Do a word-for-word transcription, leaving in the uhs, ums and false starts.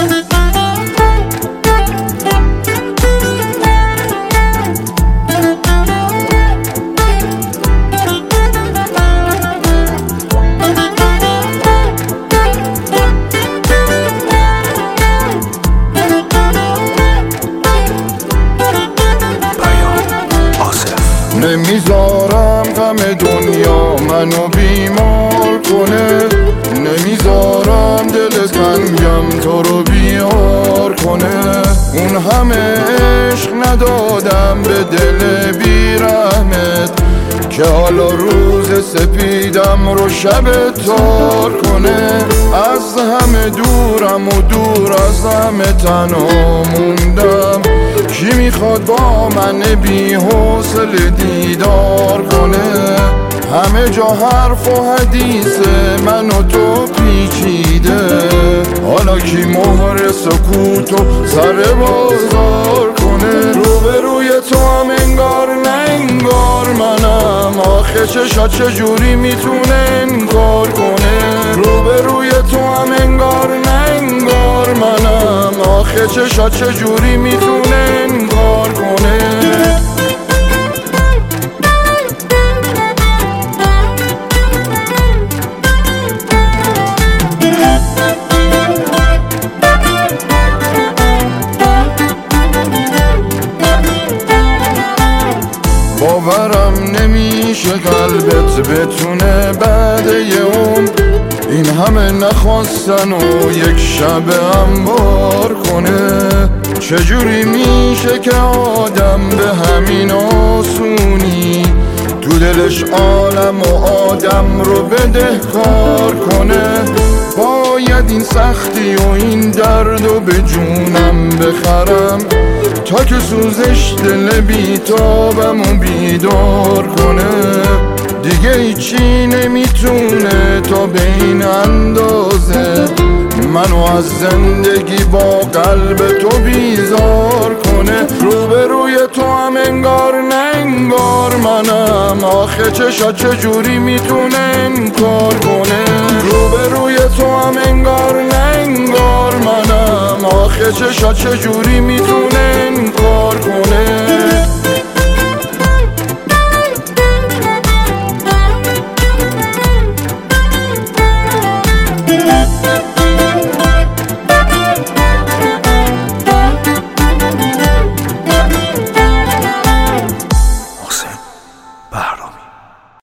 نمیذارم غم دنیا منو بیمار کنه، نمیذارم دل تنگم تو رو بیار کنه. اون همه عشق ندادم به دل بیرحمت که حالا روز سپیدم رو شب تار کنه. از همه دورم و دور از همه تنها موندم، کی میخواد با من بی حوصله دیدار کنه؟ همه جا حرف و حدیث من و تو پیچیده، حالا کی مهر سکوتو سر بازار کنه؟ روبروی تو هم انگار نه انگار منم، آخه چشات چجوری میتونه انکار کنه؟ روبروی تو هم انگار نه انگار منم، آخه چشات چجوری میتونه انکار کنه؟ باورم نمیشه قلبت بتونه بعد یه عمر این همه نخواستن و یک شب انبار کنه. چجوری میشه که آدم به همین آسونی تو دلش عالم و آدم رو بدهکار کنه؟ باید این سختی و این درد و به جونم بخرم تا که سوزش دل بیتابم و بیدار کنه. دیگه هیچی نمیتونه تا به این اندازه منو از زندگی با قلب تو بیزار کنه. روبروی تو هم انگار نه انگار منم، آخه چشات چجوری میتونه انکار کنه؟ روبروی تو هم انگار نه انگار منم، آخه چشات چجوری میتونه انکار کنه؟